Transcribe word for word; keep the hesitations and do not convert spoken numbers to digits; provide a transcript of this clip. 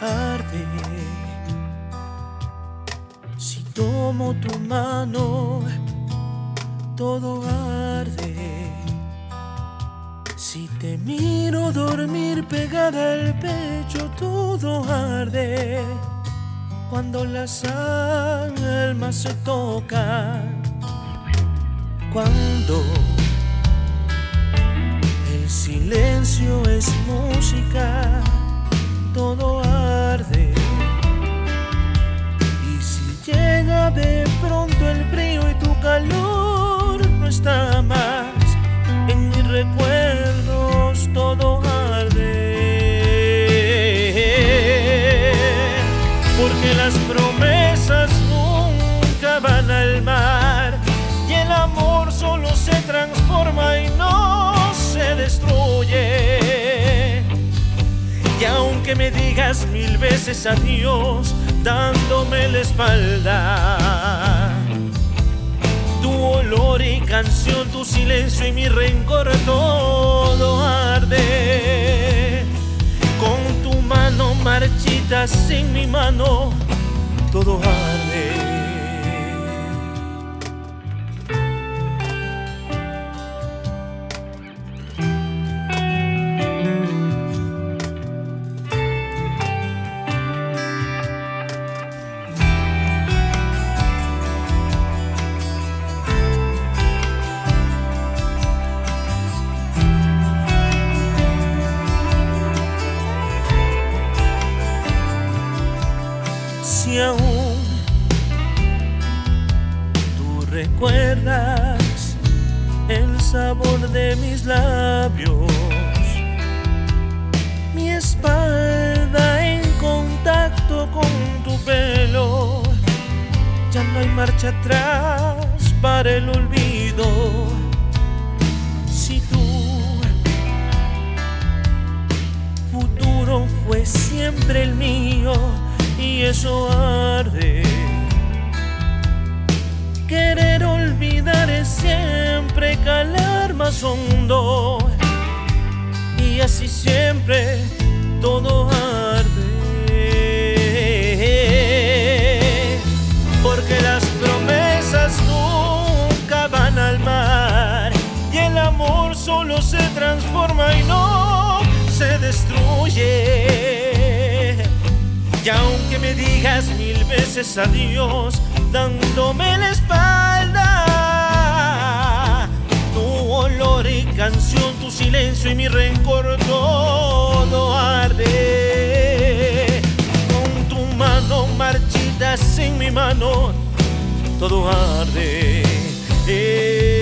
arde. Si tomo tu mano, todo arde. Si te miro dormir pegada al pecho, todo arde. Cuando las almas se tocan, cuando el silencio es música, todo arde. Y si llega de pronto el frío y tu calor no está más, en mis recuerdos todo arde. Porque las promesas nunca van al mar, y el amor solo se transforma y no se destruye. Y aunque me digas mil veces adiós, dándome la espalda, tu olor y canción, tu silencio y mi rencor, todo arde. Con tu mano marchita sin mi mano, todo arde. Si aún tú recuerdas el sabor de mis labios, mi espalda en contacto con tu pelo, ya no hay marcha atrás para el olvido. Si tu futuro fue siempre el mío, y eso arde. Querer olvidar es siempre calar más hondo, y así siempre todo arde. Porque las promesas nunca van al mar, y el amor solo se transforma y no se destruye. Y aunque me digas mil veces adiós, dándome la espalda, tu olor y canción, tu silencio y mi rencor, todo arde. Con tu mano marchita sin mi mano, todo arde. Eh.